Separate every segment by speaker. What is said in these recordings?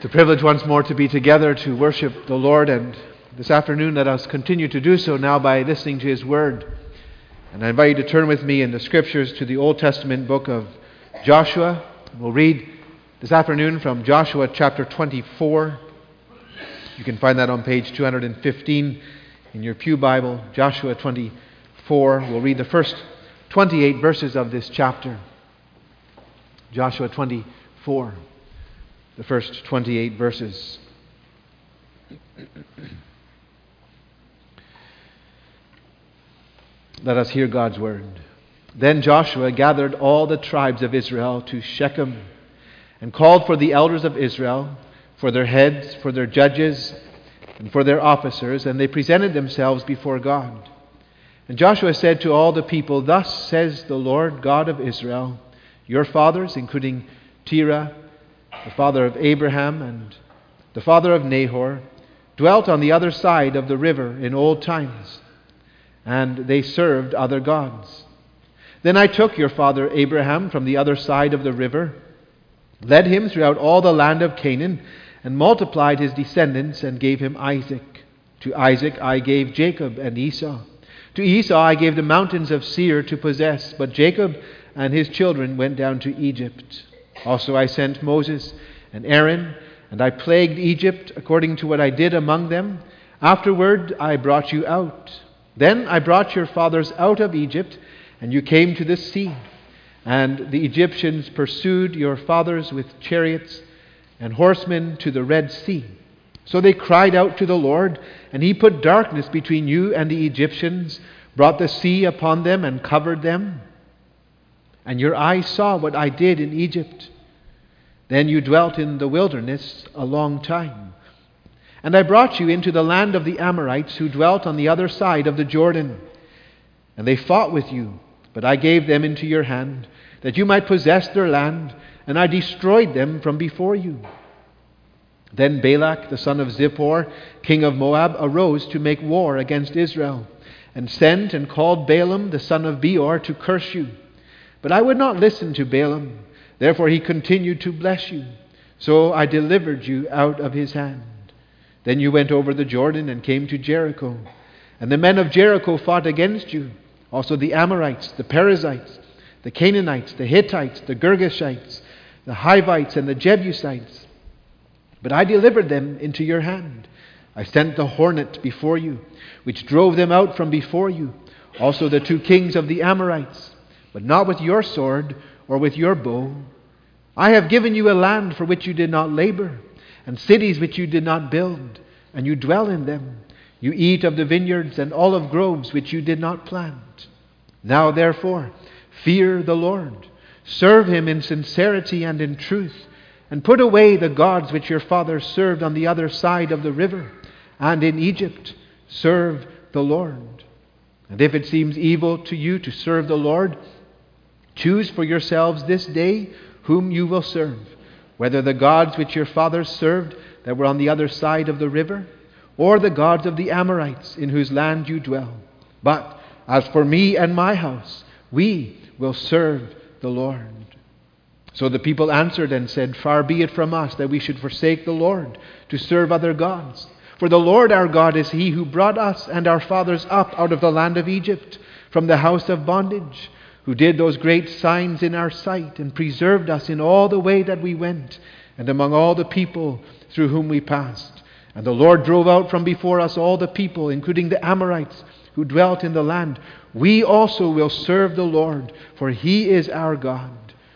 Speaker 1: It's a privilege once more to be together to worship the Lord, and this afternoon let us continue to do so now by listening to His Word. And I invite you to turn with me in the Scriptures to the Old Testament book of Joshua. We'll read this afternoon from Joshua chapter 24. You can find that on page 215 in your Pew Bible, Joshua 24. We'll read the first 28 verses of this chapter. Joshua 24. The first 28 verses. Let us hear God's word. Then Joshua gathered all the tribes of Israel to Shechem and called for the elders of Israel, for their heads, for their judges, and for their officers, and they presented themselves before God. And Joshua said to all the people, "Thus says the Lord God of Israel, your fathers, including Terah, the father of Abraham and the father of Nahor, dwelt on the other side of the river in old times, and they served other gods. Then I took your father Abraham from the other side of the river, led him throughout all the land of Canaan, and multiplied his descendants and gave him Isaac. To Isaac I gave Jacob and Esau. To Esau I gave the mountains of Seir to possess, but Jacob and his children went down to Egypt. Also I sent Moses and Aaron, and I plagued Egypt according to what I did among them. Afterward I brought you out. Then I brought your fathers out of Egypt, and you came to the sea. And the Egyptians pursued your fathers with chariots and horsemen to the Red Sea. So they cried out to the Lord, and He put darkness between you and the Egyptians, brought the sea upon them and covered them. And your eyes saw what I did in Egypt. Then you dwelt in the wilderness a long time. And I brought you into the land of the Amorites who dwelt on the other side of the Jordan. And they fought with you, but I gave them into your hand, that you might possess their land, and I destroyed them from before you. Then Balak, the son of Zippor, king of Moab, arose to make war against Israel, and sent and called Balaam, the son of Beor, to curse you. But I would not listen to Balaam. Therefore he continued to bless you. So I delivered you out of his hand. Then you went over the Jordan and came to Jericho. And the men of Jericho fought against you. Also the Amorites, the Perizzites, the Canaanites, the Hittites, the Girgashites, the Hivites, and the Jebusites. But I delivered them into your hand. I sent the hornet before you, which drove them out from before you. Also the 2 kings of the Amorites. But not with your sword or with your bow. I have given you a land for which you did not labor, and cities which you did not build, and you dwell in them. You eat of the vineyards and olive groves which you did not plant. Now therefore, fear the Lord. Serve Him in sincerity and in truth, and put away the gods which your fathers served on the other side of the river, and in Egypt. Serve the Lord. And if it seems evil to you to serve the Lord, choose for yourselves this day whom you will serve, whether the gods which your fathers served that were on the other side of the river, or the gods of the Amorites in whose land you dwell. But as for me and my house, we will serve the Lord." So the people answered and said, "Far be it from us that we should forsake the Lord to serve other gods. For the Lord our God is He who brought us and our fathers up out of the land of Egypt, from the house of bondage, who did those great signs in our sight, and preserved us in all the way that we went, and among all the people through whom we passed. And the Lord drove out from before us all the people, including the Amorites, who dwelt in the land. We also will serve the Lord, for He is our God."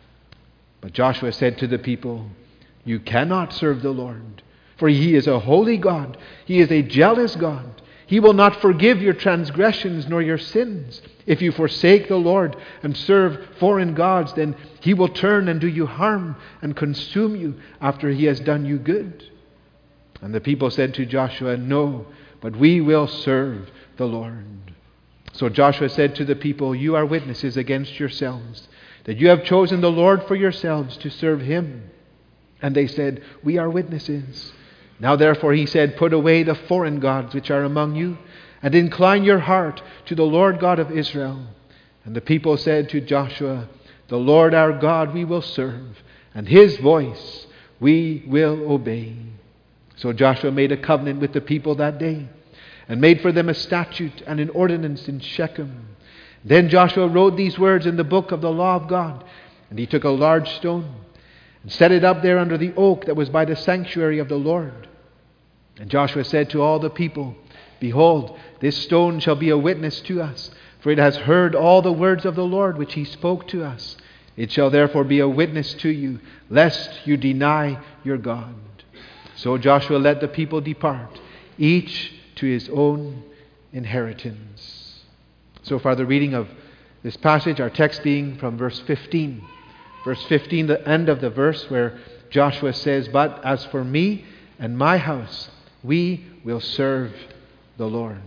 Speaker 1: But Joshua said to the people, "You cannot serve the Lord, for He is a holy God. He is a jealous God. He will not forgive your transgressions nor your sins. If you forsake the Lord and serve foreign gods, then He will turn and do you harm and consume you after He has done you good." And the people said to Joshua, "No, but we will serve the Lord." So Joshua said to the people, "You are witnesses against yourselves, that you have chosen the Lord for yourselves to serve Him." And they said, "We are witnesses." Now therefore, he said, "Put away the foreign gods which are among you, and incline your heart to the Lord God of Israel." And the people said to Joshua, "The Lord our God we will serve, and His voice we will obey. So Joshua made a covenant with the people that day, and made for them a statute and an ordinance in Shechem. Then Joshua wrote these words in the book of the law of God, and he took a large stone and set it up there under the oak that was by the sanctuary of the Lord. And Joshua said to all the people, Behold, this stone shall be a witness to us, for it has heard all the words of the Lord which he spoke to us. It shall therefore be a witness to you, lest you deny your God. So Joshua let the people depart, each to his own inheritance. So far the reading of this passage, our text being from verse 15. Verse 15, the end of the verse where Joshua says, But as for me and my house, we will serve the Lord.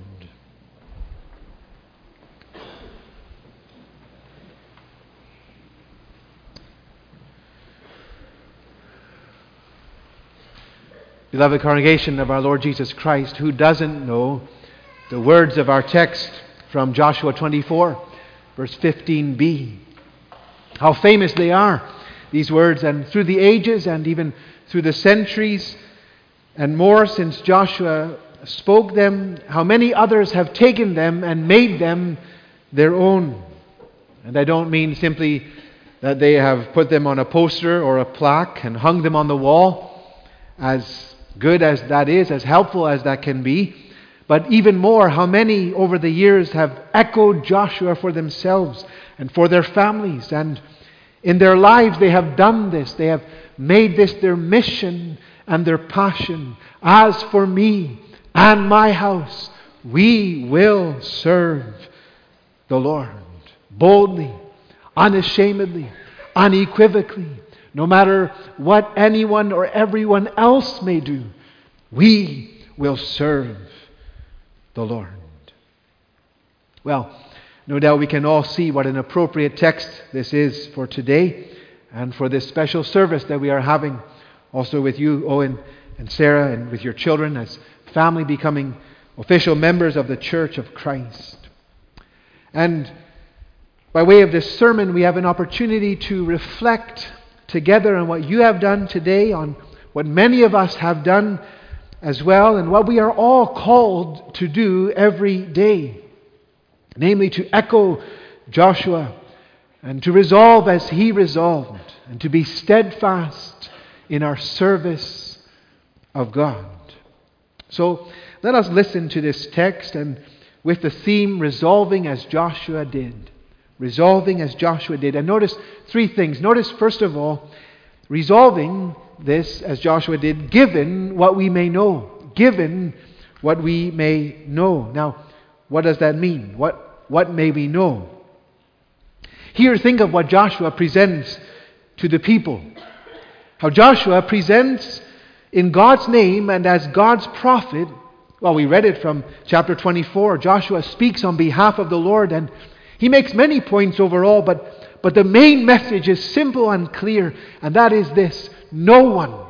Speaker 1: Beloved congregation of our Lord Jesus Christ, who doesn't know the words of our text from Joshua 24, verse 15b? How famous they are, these words, and through the ages and even through the centuries and more since Joshua spoke them, how many others have taken them and made them their own. And I don't mean simply that they have put them on a poster or a plaque and hung them on the wall, as good as that is, as helpful as that can be, but even more, how many over the years have echoed Joshua for themselves and for their families, and in their lives they have done this. They have made this their mission and their passion. As for me and my house, we will serve the Lord boldly, unashamedly, unequivocally. No matter what anyone or everyone else may do, we will serve the Lord. Well, no doubt we can all see what an appropriate text this is for today and for this special service that we are having, also with you, Owen and Sarah, and with your children as family becoming official members of the Church of Christ. And by way of this sermon, we have an opportunity to reflect together on what you have done today, on what many of us have done as well, and what we are all called to do every day. Namely, to echo Joshua and to resolve as he resolved, and to be steadfast in our service of God. So let us listen to this text, and with the theme, resolving as Joshua did. Resolving as Joshua did. And notice three things. Notice, first of all, resolving this as Joshua did, given what we may know. Given what we may know. Now, what does that mean? What may we know? Here, think of what Joshua presents to the people. How Joshua presents in God's name and as God's prophet. Well, we read it from chapter 24. Joshua speaks on behalf of the Lord, and he makes many points overall, but the main message is simple and clear, and that is this: no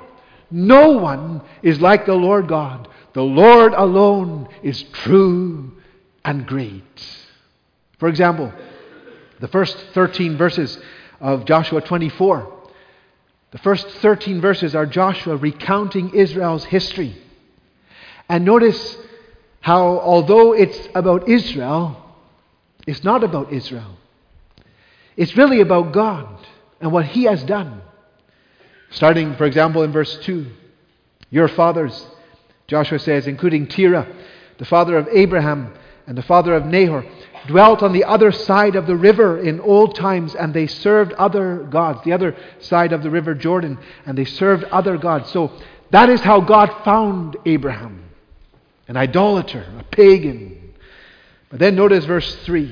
Speaker 1: one is like the Lord God. The Lord alone is true and great. For example, the first 13 verses of Joshua 24. The first 13 verses are Joshua recounting Israel's history. And notice how, although it's about Israel, it's not about Israel. It's really about God and what He has done. Starting, for example, in verse 2. Your fathers, Joshua says, including Terah, the father of Abraham and the father of Nahor, dwelt on the other side of the river in old times, and they served other gods, the other side of the river Jordan, and they served other gods. So that is how God found Abraham, an idolater, a pagan. But then notice verse 3.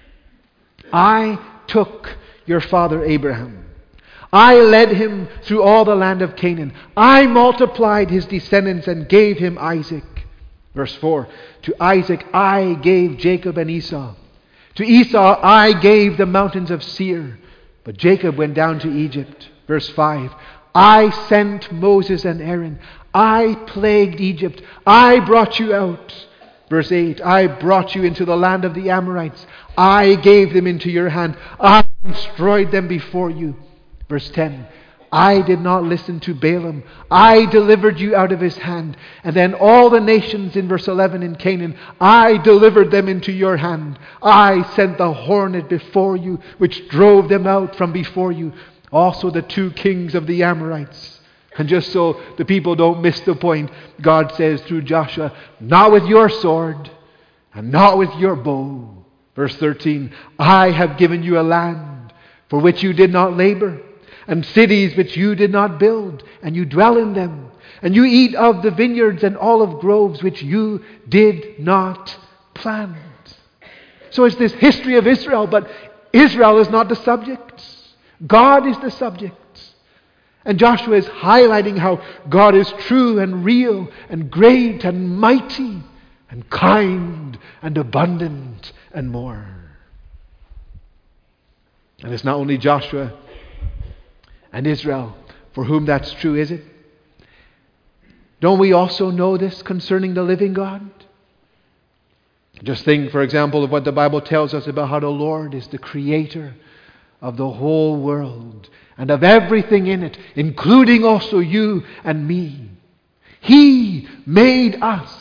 Speaker 1: I took your father Abraham. I led him through all the land of Canaan. I multiplied his descendants and gave him Isaac. Verse 4. To Isaac I gave Jacob and Esau. To Esau I gave the mountains of Seir. But Jacob went down to Egypt. Verse 5. I sent Moses and Aaron. I plagued Egypt. I brought you out. Verse 8. I brought you into the land of the Amorites. I gave them into your hand. I destroyed them before you. Verse 10. I did not listen to Balaam. I delivered you out of his hand. And then all the nations in verse 11 in Canaan, I delivered them into your hand. I sent the hornet before you, which drove them out from before you. Also the 2 kings of the Amorites. And just so the people don't miss the point, God says through Joshua, not with your sword and not with your bow. Verse 13, I have given you a land for which you did not labor, and cities which you did not build, and you dwell in them. And you eat of the vineyards and olive groves which you did not plant. So it's this history of Israel, but Israel is not the subject. God is the subject. And Joshua is highlighting how God is true and real and great and mighty and kind and abundant and more. And it's not only Joshua and Israel for whom that's true, is it? Don't we also know this concerning the living God? Just think, for example, of what the Bible tells us about how the Lord is the creator of the whole world and of everything in it, including also you and me. He made us.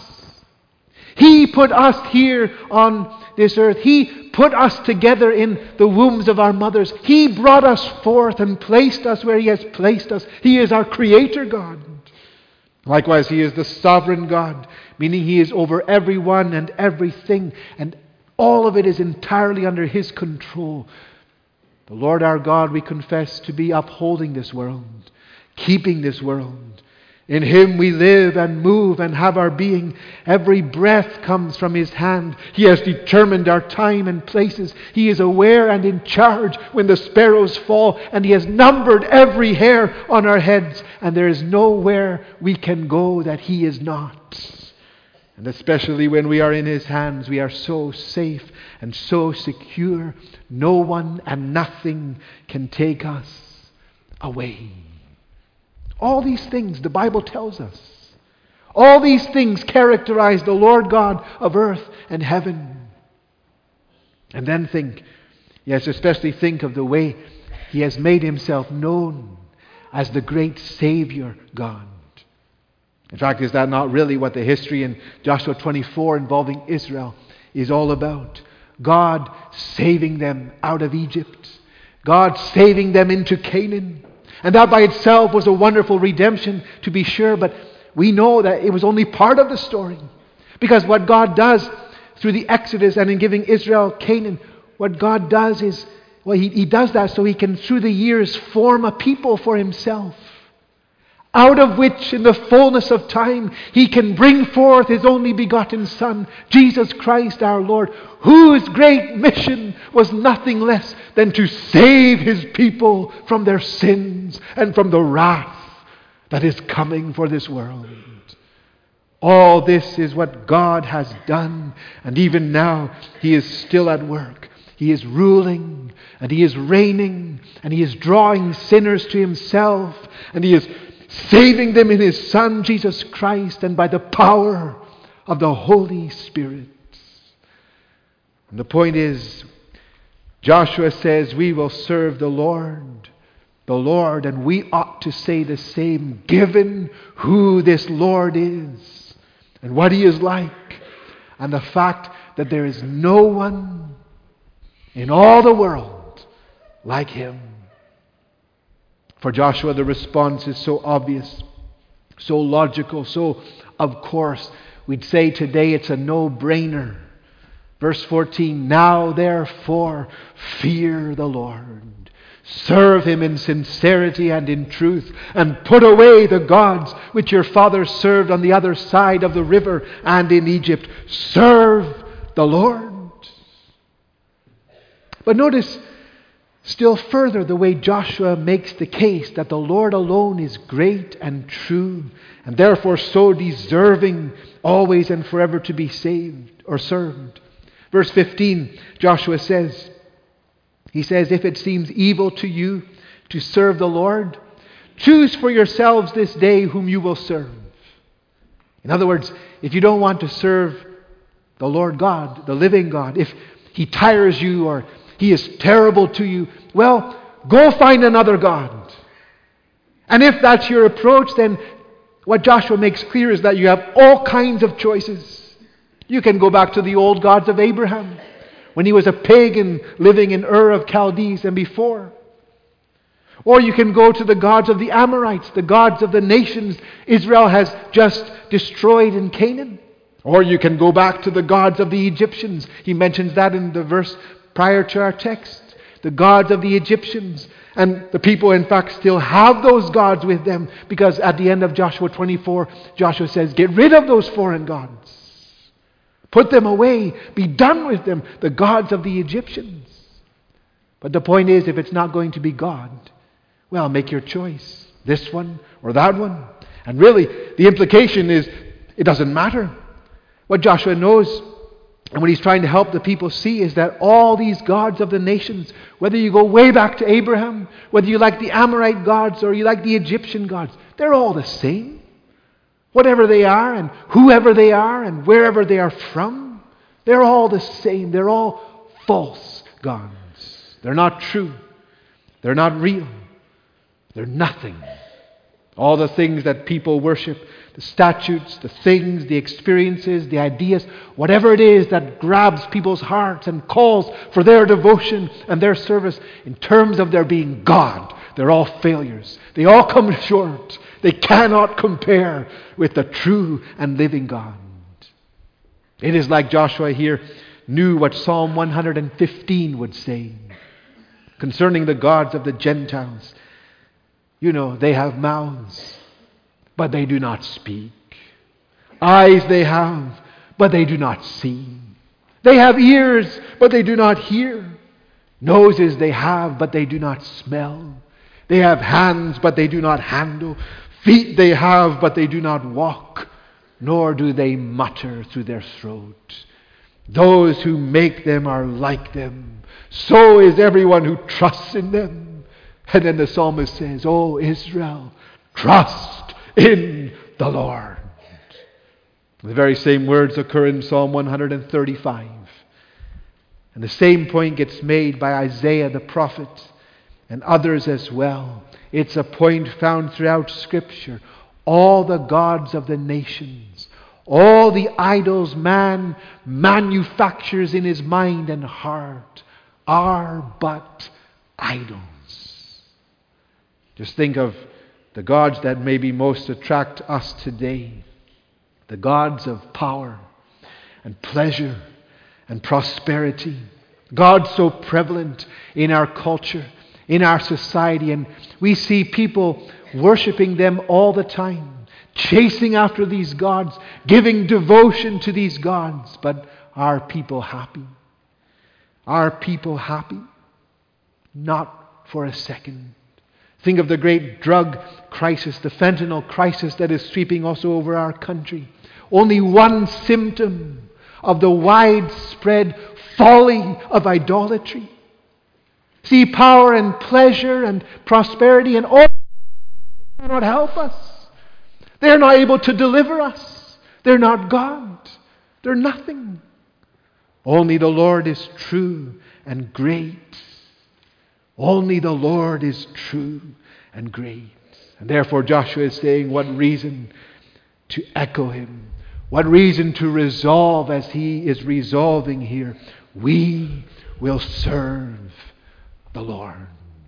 Speaker 1: He put us here on this earth. He put us together in the wombs of our mothers. He brought us forth and placed us where He has placed us. He is our creator God. Likewise, He is the sovereign God, meaning He is over everyone and everything, and all of it is entirely under His control. The Lord our God, we confess to be upholding this world, keeping this world. In Him we live and move and have our being. Every breath comes from His hand. He has determined our time and places. He is aware and in charge when the sparrows fall, and He has numbered every hair on our heads, and there is nowhere we can go that He is not. And especially when we are in His hands, we are so safe and so secure. No one and nothing can take us away. All these things the Bible tells us. All these things characterize the Lord God of earth and heaven. And then think, yes, especially think of the way He has made Himself known as the great Savior God. In fact, is that not really what the history in Joshua 24 involving Israel is all about? God saving them out of Egypt. God saving them into Canaan. And that by itself was a wonderful redemption, to be sure, but we know that it was only part of the story. Because what God does through the Exodus and in giving Israel Canaan, what God does is, well, He does that so He can, through the years, form a people for Himself, out of which, in the fullness of time, He can bring forth His only begotten Son, Jesus Christ our Lord, whose great mission was nothing less than to save His people from their sins and from the wrath that is coming for this world. All this is what God has done, and even now He is still at work. He is ruling, and He is reigning, and He is drawing sinners to Himself, and He is saving them in His Son, Jesus Christ, and by the power of the Holy Spirit. And the point is, Joshua says we will serve the Lord, and we ought to say the same, given who this Lord is, and what He is like, and the fact that there is no one in all the world like Him. For Joshua, the response is so obvious, so logical, so of course. We'd say today it's a no-brainer. Verse 14, now therefore fear the Lord. Serve Him in sincerity and in truth, and put away the gods which your fathers served on the other side of the river and in Egypt. Serve the Lord. But notice still further the way Joshua makes the case that the Lord alone is great and true, and therefore so deserving always and forever to be saved or served. Verse 15, Joshua says, he says, if it seems evil to you to serve the Lord, choose for yourselves this day whom you will serve. In other words, if you don't want to serve the Lord God, the living God, if He tires you or He is terrible to you, well, go find another God. And if that's your approach, then what Joshua makes clear is that you have all kinds of choices. You can go back to the old gods of Abraham, when he was a pagan living in Ur of Chaldees and before. Or you can go to the gods of the Amorites, the gods of the nations Israel has just destroyed in Canaan. Or you can go back to the gods of the Egyptians. He mentions that in the verse prior to our text. The gods of the Egyptians. And the people, in fact, still have those gods with them, because at the end of Joshua 24, Joshua says, get rid of those foreign gods. Put them away. Be done with them, the gods of the Egyptians. But the point is, if it's not going to be God, well, make your choice. This one or that one. And really, the implication is, it doesn't matter. What Joshua knows, and what he's trying to help the people see, is that all these gods of the nations, whether you go way back to Abraham, whether you like the Amorite gods or you like the Egyptian gods, they're all the same. Whatever they are and whoever they are and wherever they are from, they're all the same. They're all false gods. They're not true. They're not real. They're nothing. All the things that people worship, the statutes, the things, the experiences, the ideas, whatever it is that grabs people's hearts and calls for their devotion and their service in terms of their being God, they're all failures. They all come short. They cannot compare with the true and living God. It is like Joshua here knew what Psalm 115 would say concerning the gods of the Gentiles. You know, they have mouths, but they do not speak. Eyes they have, but they do not see. They have ears, but they do not hear. Noses they have, but they do not smell. They have hands, but they do not handle. Feet they have, but they do not walk. Nor do they mutter through their throat. Those who make them are like them. So is everyone who trusts in them. And then the psalmist says, "O Israel, trust in the Lord." The very same words occur in Psalm 135. And the same point gets made by Isaiah the prophet and others as well. It's a point found throughout Scripture. All the gods of the nations, all the idols man manufactures in his mind and heart are but idols. Just think of the gods that maybe most attract us today. The gods of power and pleasure and prosperity. Gods so prevalent in our culture, in our society, and we see people worshiping them all the time, chasing after these gods, giving devotion to these gods. But are people happy? Are people happy? Not for a second. Think of the great drug crisis, the fentanyl crisis that is sweeping also over our country. Only one symptom of the widespread folly of idolatry. See, power and pleasure and prosperity and all cannot help us. They're not able to deliver us. They're not God. They're nothing. Only the Lord is true and great. Only the Lord is true and great. And therefore Joshua is saying, what reason to echo him? What reason to resolve as he is resolving here? We will serve the Lord.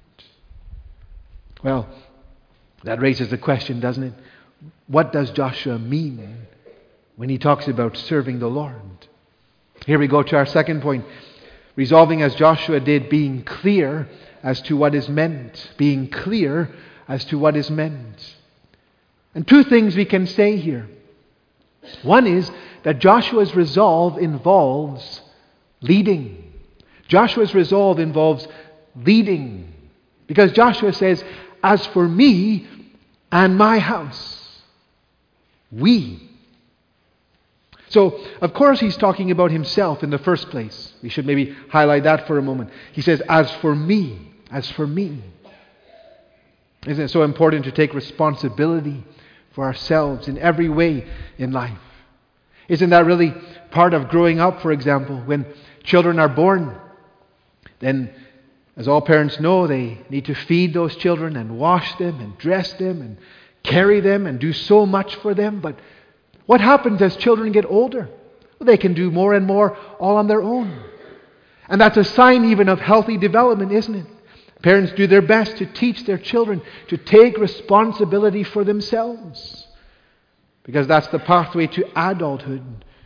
Speaker 1: Well, that raises the question, doesn't it? What does Joshua mean when he talks about serving the Lord? Here we go to our second point. Resolving as Joshua did, being clear as to what is meant. Being clear as to what is meant. And two things we can say here. One is that Joshua's resolve involves leading. Joshua's resolve involves leading. Because Joshua says, as for me and my house, we. So, of course, he's talking about himself in the first place. We should maybe highlight that for a moment. He says, as for me. As for me. Isn't it so important to take responsibility for ourselves in every way in life? Isn't that really part of growing up, for example? When children are born, then As all parents know, they need to feed those children and wash them and dress them and carry them and do so much for them. But what happens as children get older? Well, they can do more and more all on their own. And that's a sign even of healthy development, isn't it? Parents do their best to teach their children to take responsibility for themselves, because that's the pathway to adulthood.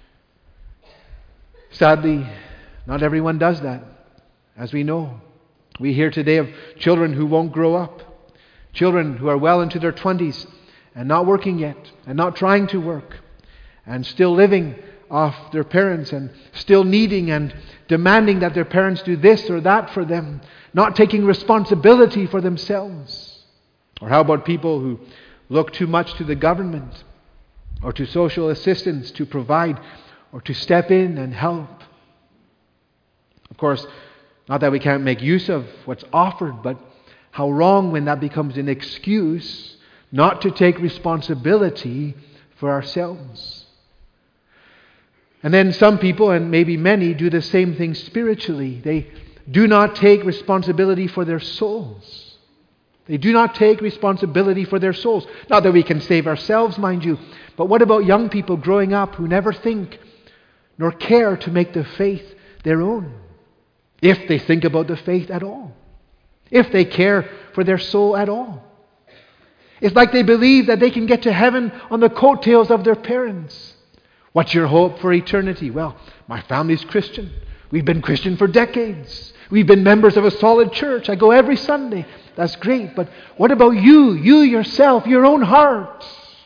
Speaker 1: Sadly, not everyone does that, as we know. We hear today of children who won't grow up, children who are well into their 20s and not working yet, and not trying to work, and still living off their parents, and still needing and demanding that their parents do this or that for them, not taking responsibility for themselves. Or how about people who look too much to the government or to social assistance to provide or to step in and help? Of course, not that we can't make use of what's offered, but how wrong when that becomes an excuse not to take responsibility for ourselves. And then some people, and maybe many, do the same thing spiritually. They do not take responsibility for their souls. They do not take responsibility for their souls. Not that we can save ourselves, mind you, but what about young people growing up who never think nor care to make the faith their own? If they think about the faith at all. If they care for their soul at all. It's like they believe that they can get to heaven on the coattails of their parents. What's your hope for eternity? Well, my family's Christian. We've been Christian for decades. We've been members of a solid church. I go every Sunday. That's great. But what about you? You yourself, your own heart.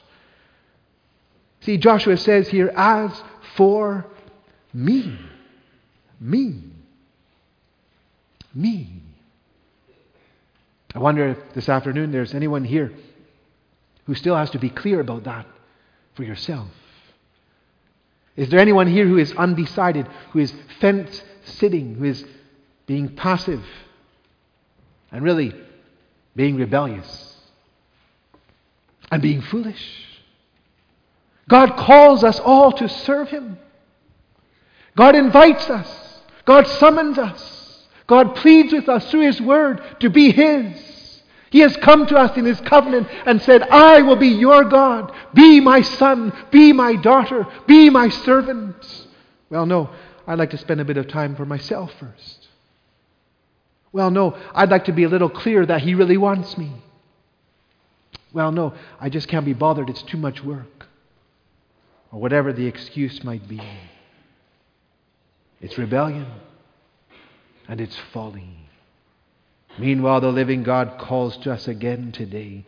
Speaker 1: See, Joshua says here, as for me. Me. I wonder if this afternoon there's anyone here who still has to be clear about that for yourself. Is there anyone here who is undecided, who is fence-sitting, who is being passive and really being rebellious and being foolish? God calls us all to serve Him. God invites us. God summons us. God pleads with us through His Word to be His. He has come to us in His covenant and said, I will be your God. Be my son. Be my daughter. Be my servant. Well, no, I'd like to spend a bit of time for myself first. Well, no, I'd like to be a little clear that He really wants me. Well, no, I just can't be bothered. It's too much work. Or whatever the excuse might be. It's rebellion. And it's folly. Meanwhile, the living God calls to us again today.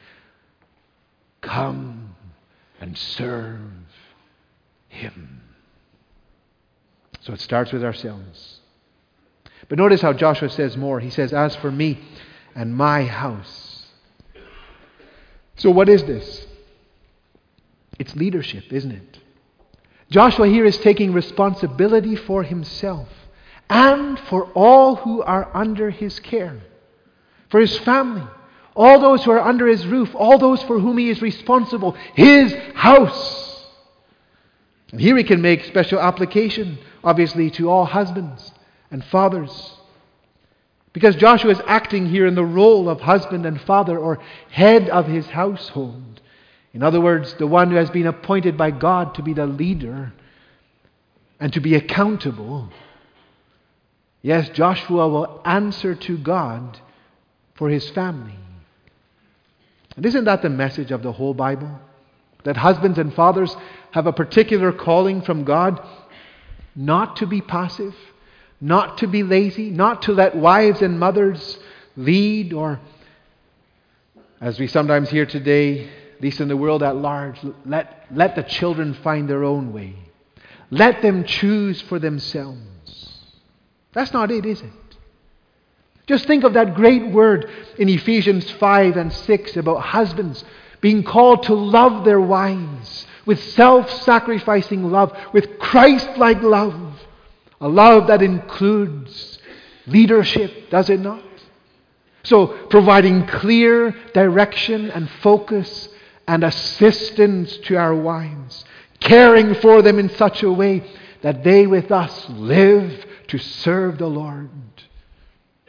Speaker 1: Come and serve Him. So it starts with ourselves. But notice how Joshua says more. He says, as for me and my house. So what is this? It's leadership, isn't it? Joshua here is taking responsibility for himself and for all who are under his care. For his family, all those who are under his roof, all those for whom he is responsible, his house. And here we can make special application, obviously, to all husbands and fathers. Because Joshua is acting here in the role of husband and father, or head of his household. In other words, the one who has been appointed by God to be the leader and to be accountable. Yes, Joshua will answer to God for his family. And isn't that the message of the whole Bible? That husbands and fathers have a particular calling from God not to be passive, not to be lazy, not to let wives and mothers lead, or, as we sometimes hear today, at least in the world at large, let the children find their own way. Let them choose for themselves. That's not it, is it? Just think of that great word in Ephesians 5 and 6 about husbands being called to love their wives with self-sacrificing love, with Christ-like love. A love that includes leadership, does it not? So, providing clear direction and focus and assistance to our wives. Caring for them in such a way that they with us live to serve the Lord.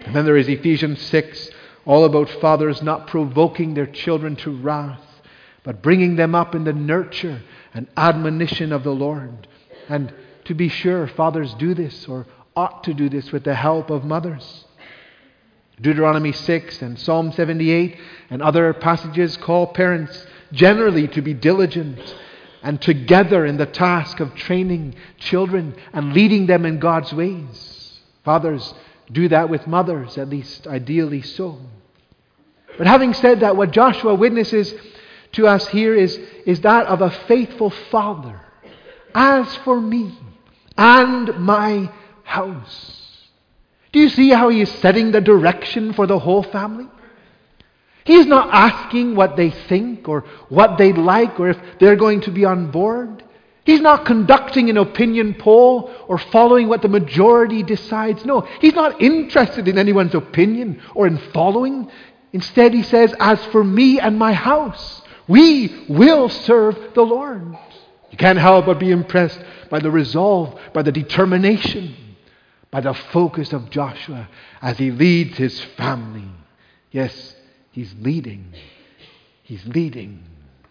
Speaker 1: And then there is Ephesians 6, all about fathers not provoking their children to wrath, but bringing them up in the nurture and admonition of the Lord. And to be sure, fathers do this, or ought to do this, with the help of mothers. Deuteronomy 6 and Psalm 78 and other passages call parents generally to be diligent and together in the task of training children and leading them in God's ways. Fathers do that with mothers, at least ideally so. But having said that, what Joshua witnesses to us here is that of a faithful father. As for me and my house. Do you see how he is setting the direction for the whole family? He's not asking what they think or what they like or if they're going to be on board. He's not conducting an opinion poll or following what the majority decides. No, he's not interested in anyone's opinion or in following. Instead, he says, as for me and my house, we will serve the Lord. You can't help but be impressed by the resolve, by the determination, by the focus of Joshua as he leads his family. Yes, he's leading. He's leading.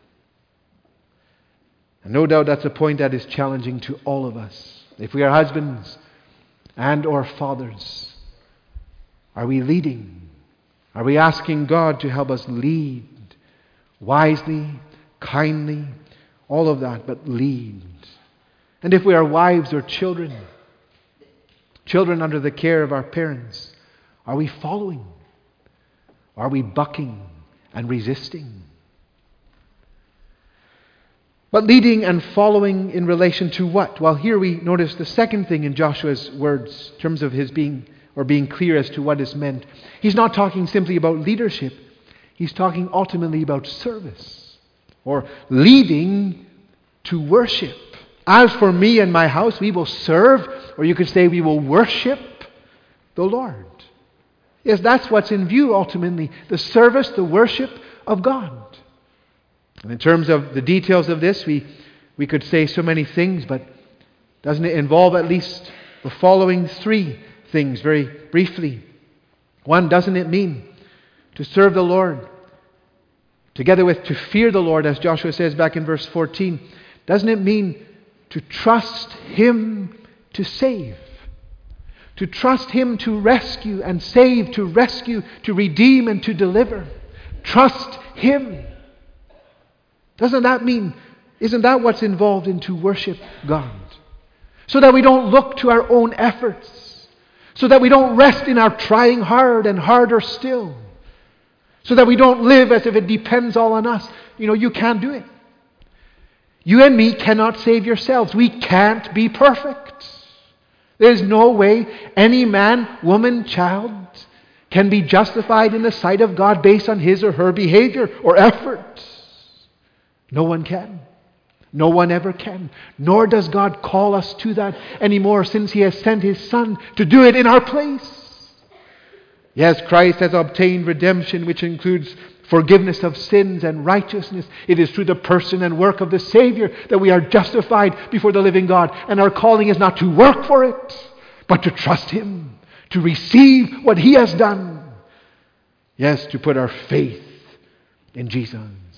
Speaker 1: And no doubt that's a point that is challenging to all of us. If we are husbands and or fathers, are we leading? Are we asking God to help us lead wisely, kindly, all of that, but lead? And if we are wives or children under the care of our parents, are we following? Are we bucking and resisting? But leading and following in relation to what? Well, here we notice the second thing in Joshua's words, in terms of his being clear as to what is meant. He's not talking simply about leadership. He's talking ultimately about service, or leading to worship. As for me and my house, we will serve, or you could say we will worship the Lord. Yes, that's what's in view ultimately, the service, the worship of God. And in terms of the details of this, we could say so many things, but doesn't it involve at least the following three things very briefly? One, doesn't it mean to serve the Lord together with to fear the Lord, as Joshua says back in verse 14? Doesn't it mean to trust Him to save? To trust Him to rescue and save, to rescue, to redeem and to deliver. Trust Him. Doesn't that mean, isn't that what's involved in to worship God? So that we don't look to our own efforts. So that we don't rest in our trying hard and harder still. So that we don't live as if it depends all on us. You can't do it. You and me cannot save yourselves. We can't be perfect. There's no way any man, woman, child can be justified in the sight of God based on his or her behavior or effort. No one can. No one ever can. Nor does God call us to that anymore, since He has sent His Son to do it in our place. Yes, Christ has obtained redemption, which includes forgiveness of sins and righteousness. It is through the person and work of the Savior that we are justified before the living God. And our calling is not to work for it, but to trust Him, to receive what He has done. Yes, to put our faith in Jesus.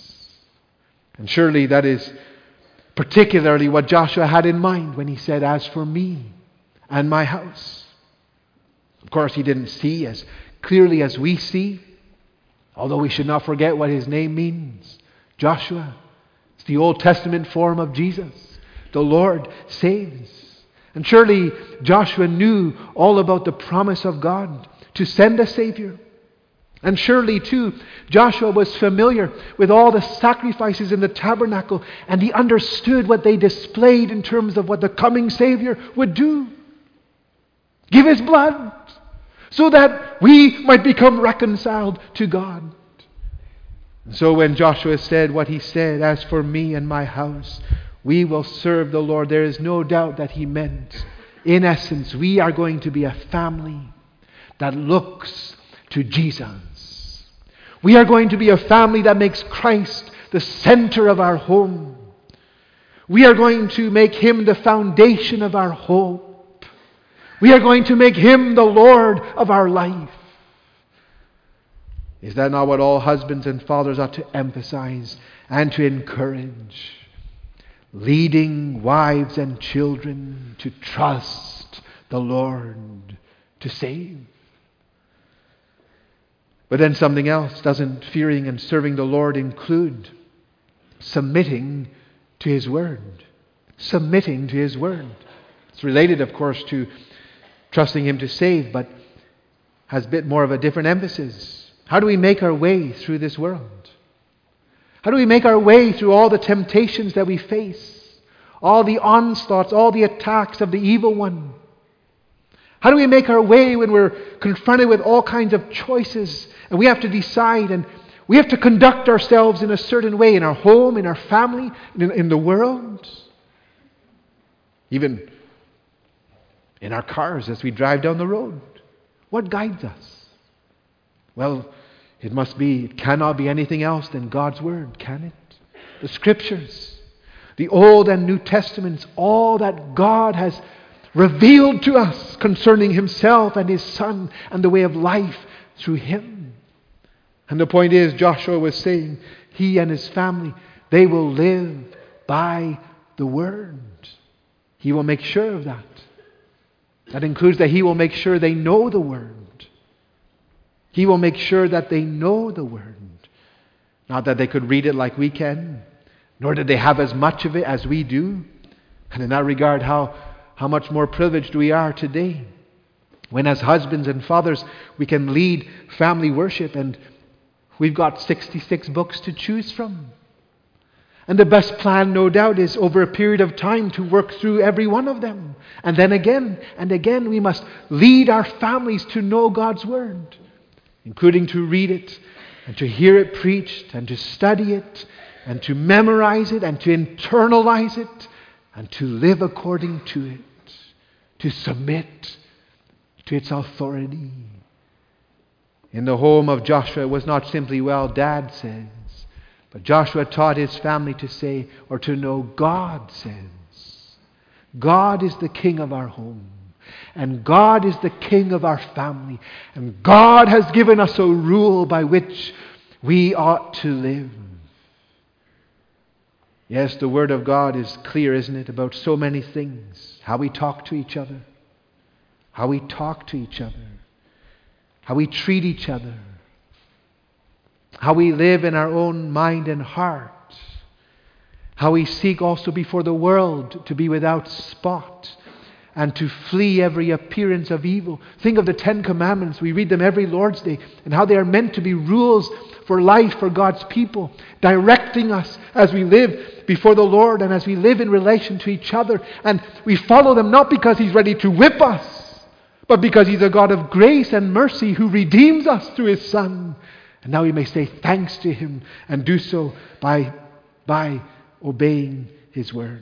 Speaker 1: And surely that is particularly what Joshua had in mind when he said, as for me and my house. Of course, he didn't see as clearly as we see, although we should not forget what his name means. Joshua. It's the Old Testament form of Jesus. The Lord saves. And surely Joshua knew all about the promise of God to send a Savior. And surely, too, Joshua was familiar with all the sacrifices in the tabernacle, and he understood what they displayed in terms of what the coming Savior would do. Give His blood so that we might become reconciled to God. And so when Joshua said what he said, as for me and my house, we will serve the Lord, there is no doubt that he meant, in essence, we are going to be a family that looks to Jesus. We are going to be a family that makes Christ the center of our home. We are going to make Him the foundation of our hope. We are going to make Him the Lord of our life. Is that not what all husbands and fathers ought to emphasize and to encourage? Leading wives and children to trust the Lord to save. But then something else. Doesn't fearing and serving the Lord include submitting to His Word? Submitting to His Word. It's related, of course, to trusting Him to save, but has a bit more of a different emphasis. How do we make our way through this world? How do we make our way through all the temptations that we face? All the onslaughts, all the attacks of the evil one? How do we make our way when we're confronted with all kinds of choices and we have to decide and we have to conduct ourselves in a certain way in our home, in our family, in the world? Even in our cars as we drive down the road. What guides us? Well, it cannot be anything else than God's Word, can it? The Scriptures, the Old and New Testaments, all that God has revealed to us concerning Himself and His Son and the way of life through Him. And the point is, Joshua was saying, he and his family, they will live by the Word. He will make sure of that. That includes that he will make sure they know the Word. He will make sure that they know the Word. Not that they could read it like we can, nor did they have as much of it as we do. And in that regard, how much more privileged we are today, when as husbands and fathers we can lead family worship and we've got 66 books to choose from. And the best plan, no doubt, is over a period of time to work through every one of them. And then again and again we must lead our families to know God's Word, including to read it and to hear it preached and to study it and to memorize it and to internalize it and to live according to it, to submit to its authority. In the home of Joshua, it was not simply, well, Dad says, but Joshua taught his family to say, or to know, God says. God is the King of our home. And God is the King of our family. And God has given us a rule by which we ought to live. Yes, the Word of God is clear, isn't it, about so many things. How we talk to each other. How we talk to each other. How we treat each other. How we live in our own mind and heart. How we seek also before the world to be without spot and to flee every appearance of evil. Think of the 10 Commandments. We read them every Lord's Day, and how they are meant to be rules for life for God's people, directing us as we live before the Lord and as we live in relation to each other. And we follow them not because He's ready to whip us, but because He's a God of grace and mercy who redeems us through His Son. And now we may say thanks to Him and do so by obeying His Word.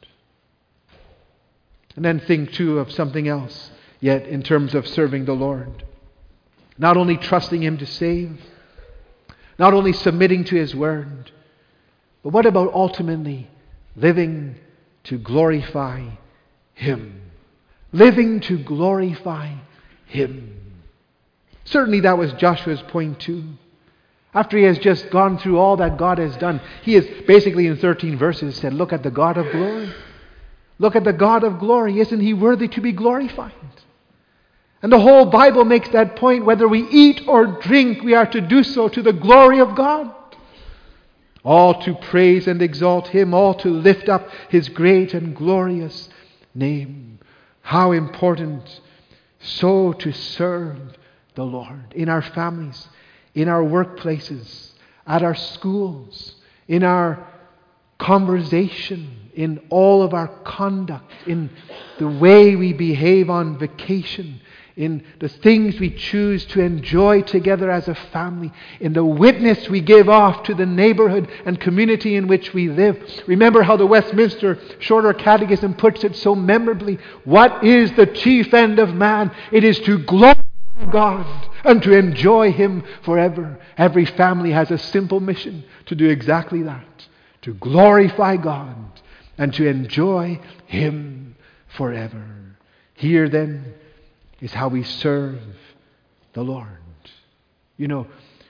Speaker 1: And then think too of something else yet in terms of serving the Lord. Not only trusting Him to save, not only submitting to His Word, but what about ultimately living to glorify Him? Living to glorify Him. Certainly that was Joshua's point too. After he has just gone through all that God has done, he is basically in 13 verses said, look at the God of glory. Look at the God of glory. Isn't He worthy to be glorified? And the whole Bible makes that point. Whether we eat or drink, we are to do so to the glory of God. All to praise and exalt Him. All to lift up His great and glorious name. How important so to serve the Lord in our families, in our workplaces, at our schools, in our conversation, in all of our conduct, in the way we behave on vacation, in the things we choose to enjoy together as a family, in the witness we give off to the neighborhood and community in which we live. Remember how the Westminster Shorter Catechism puts it so memorably. What is the chief end of man? It is to glorify God and to enjoy Him forever. Every family has a simple mission to do exactly that. To glorify God and to enjoy Him forever. Here then is how we serve the Lord. You know,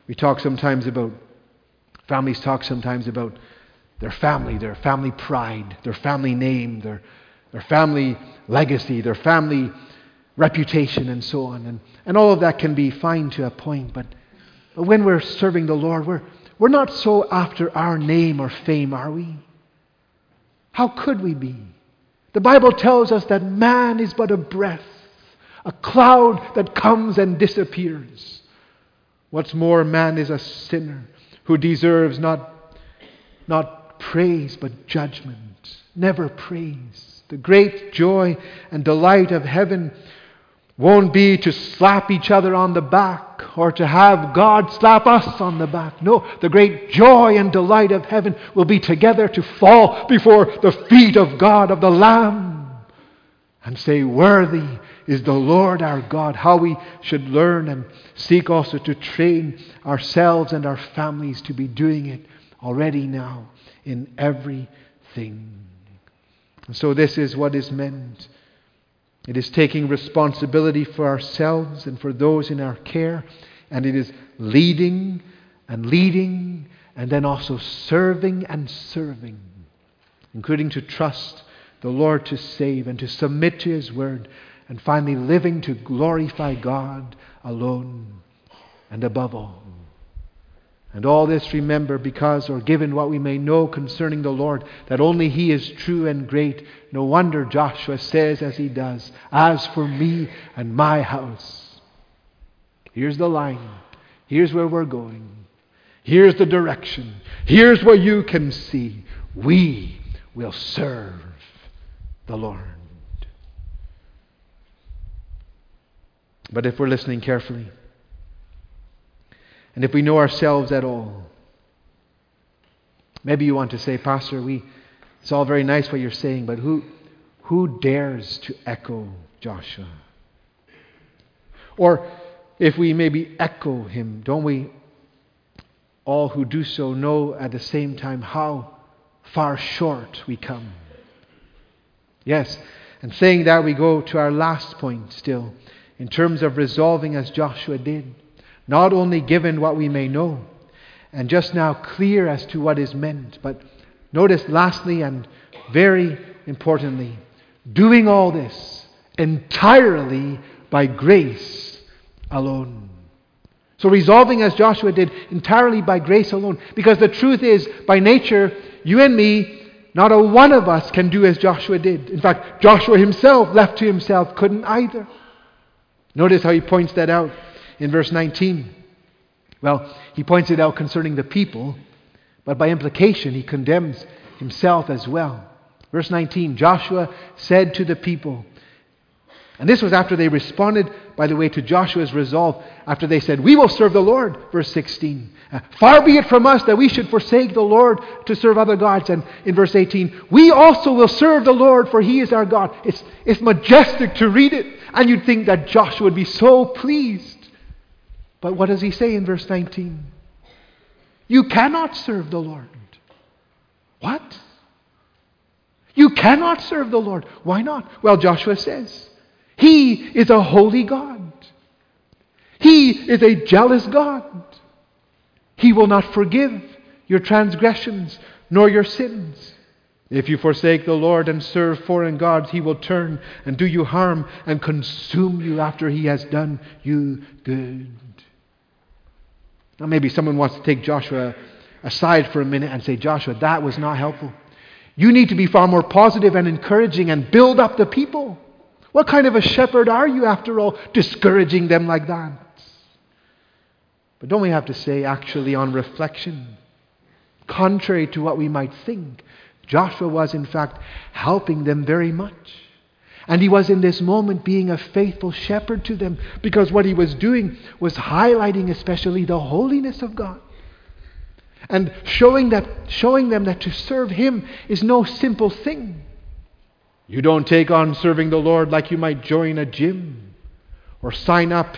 Speaker 1: Families talk sometimes about their family pride, their family name, their family legacy, their family reputation, and so on. And all of that can be fine to a point, but when we're serving the Lord, we're not so after our name or fame, are we? How could we be? The Bible tells us that man is but a breath, a cloud that comes and disappears. What's more, man is a sinner who deserves not praise but judgment, never praise. The great joy and delight of heaven won't be to slap each other on the back or to have God slap us on the back. No, the great joy and delight of heaven will be together to fall before the feet of God, of the Lamb, and say, "Worthy is the Lord our God." How we should learn and seek also to train ourselves and our families to be doing it already now in everything. And so this is what is meant. It is taking responsibility for ourselves and for those in our care, and it is leading, and then also serving, including to trust the Lord to save and to submit to His Word, and finally living to glorify God alone and above all. And all this, remember, because or given what we may know concerning the Lord, that only He is true and great. No wonder Joshua says as he does, "As for me and my house." Here's the line. Here's where we're going. Here's the direction. Here's where you can see. We will serve the Lord. But if we're listening carefully, and if we know ourselves at all, maybe you want to say, "Pastor, it's all very nice what you're saying, but who dares to echo Joshua?" Or if we maybe echo him, don't we all who do so know at the same time how far short we come? Yes, and saying that, we go to our last point still, in terms of resolving as Joshua did. Not only given what we may know, and just now clear as to what is meant, but notice lastly and very importantly, doing all this entirely by grace alone. So resolving as Joshua did entirely by grace alone, because the truth is, by nature, you and me, not a one of us can do as Joshua did. In fact, Joshua himself, left to himself, couldn't either. Notice how he points that out in verse 19. Well, he points it out concerning the people, but by implication he condemns himself as well. Verse 19, Joshua said to the people, and this was after they responded, by the way, to Joshua's resolve, after they said, "We will serve the Lord." Verse 16, "Far be it from us that we should forsake the Lord to serve other gods." And in verse 18, "We also will serve the Lord, for He is our God." It's majestic to read it, and you'd think that Joshua would be so pleased. But what does he say in verse 19? You cannot serve the Lord. What? You cannot serve the Lord. Why not? Well, Joshua says, He is a holy God. He is a jealous God. He will not forgive your transgressions nor your sins. If you forsake the Lord and serve foreign gods, He will turn and do you harm and consume you after He has done you good. Now maybe someone wants to take Joshua aside for a minute and say, "Joshua, that was not helpful. You need to be far more positive and encouraging and build up the people. What kind of a shepherd are you, after all, discouraging them like that?" But don't we have to say, actually, on reflection, contrary to what we might think, Joshua was in fact helping them very much. And he was in this moment being a faithful shepherd to them, because what he was doing was highlighting especially the holiness of God. And showing them that to serve Him is no simple thing. You don't take on serving the Lord like you might join a gym or sign up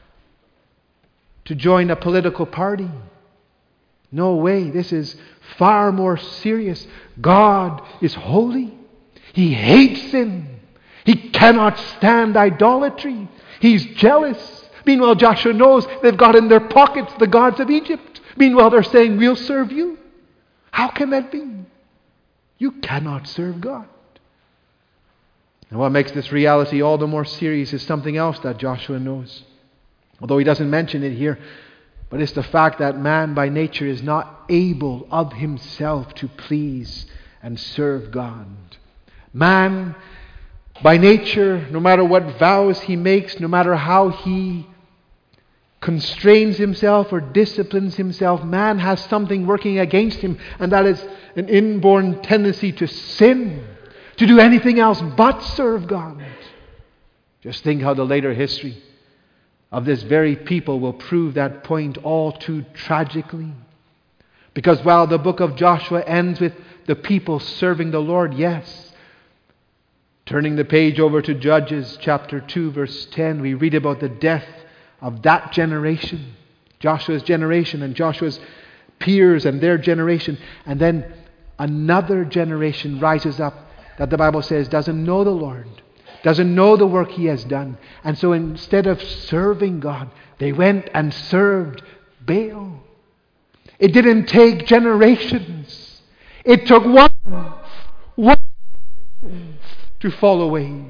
Speaker 1: to join a political party. No way. This is far more serious. God is holy. He hates sin. He cannot stand idolatry. He's jealous. Meanwhile, Joshua knows they've got in their pockets the gods of Egypt. Meanwhile, they're saying, we'll serve you. How can that be? You cannot serve God. And what makes this reality all the more serious is something else that Joshua knows. Although he doesn't mention it here, but it's the fact that man by nature is not able of himself to please and serve God. Man by nature, no matter what vows he makes, no matter how he constrains himself or disciplines himself, man has something working against him, and that is an inborn tendency to sin, to do anything else but serve God. Just think how the later history of this very people will prove that point all too tragically. Because while the book of Joshua ends with the people serving the Lord, yes, turning the page over to Judges chapter 2 verse 10, we read about the death of that generation, Joshua's generation and Joshua's peers and their generation. And then another generation rises up that the Bible says doesn't know the Lord, doesn't know the work He has done. And so instead of serving God, they went and served Baal. It didn't take generations. It took one generation to fall away.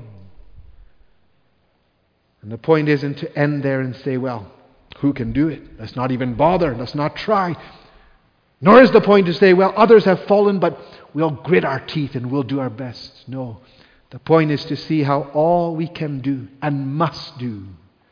Speaker 1: And the point isn't to end there and say, well, who can do it? Let's not even bother. Let's not try. Nor is the point to say, well, others have fallen, but we'll grit our teeth and we'll do our best. No. The point is to see how all we can do and must do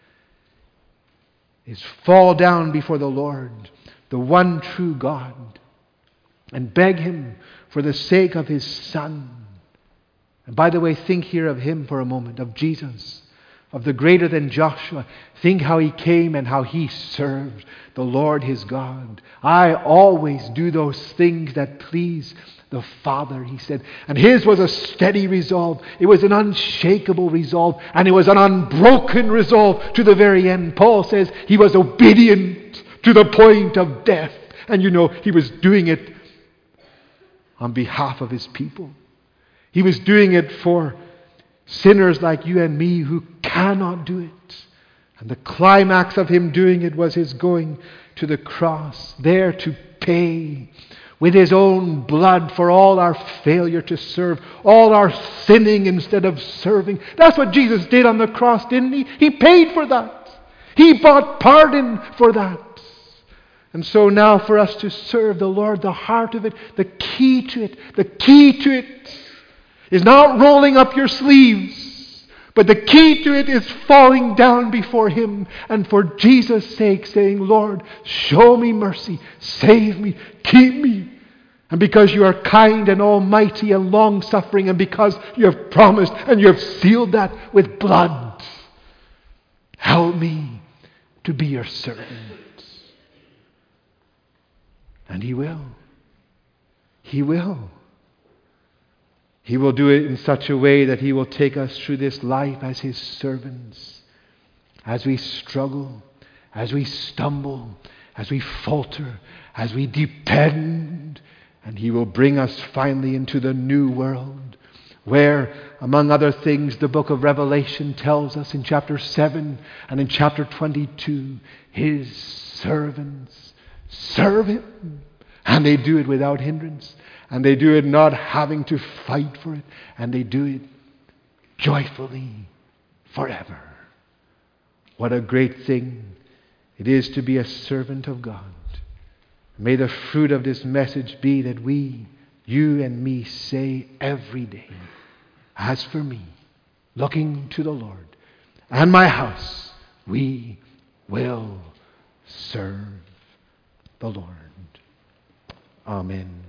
Speaker 1: is fall down before the Lord, the one true God, and beg Him for the sake of His Son. And by the way, think here of Him for a moment, of Jesus, of the greater than Joshua. Think how He came and how He served the Lord His God. I always do those things that please the Father, He said. And His was a steady resolve. It was an unshakable resolve. And it was an unbroken resolve to the very end. Paul says He was obedient to the point of death. And you know, He was doing it on behalf of His people. He was doing it for sinners like you and me who cannot do it. And the climax of Him doing it was His going to the cross, there to pay with His own blood for all our failure to serve, all our sinning instead of serving. That's what Jesus did on the cross, didn't He? He paid for that. He bought pardon for that. And so now for us to serve the Lord, the heart of it, the key to it is not rolling up your sleeves, but the key to it is falling down before Him and for Jesus' sake saying, Lord, show me mercy, save me, keep me. And because you are kind and almighty and long-suffering, and because you have promised and you have sealed that with blood, help me to be your servant. And He will. He will. He will do it in such a way that He will take us through this life as His servants. As we struggle, as we stumble, as we falter, as we depend. And He will bring us finally into the new world, where, among other things, the book of Revelation tells us in chapter 7 and in chapter 22, His servants serve Him. And they do it without hindrance. And they do it not having to fight for it. And they do it joyfully forever. What a great thing it is to be a servant of God. May the fruit of this message be that we, you and me, say every day, as for me, looking to the Lord and my house, we will serve the Lord. Amen.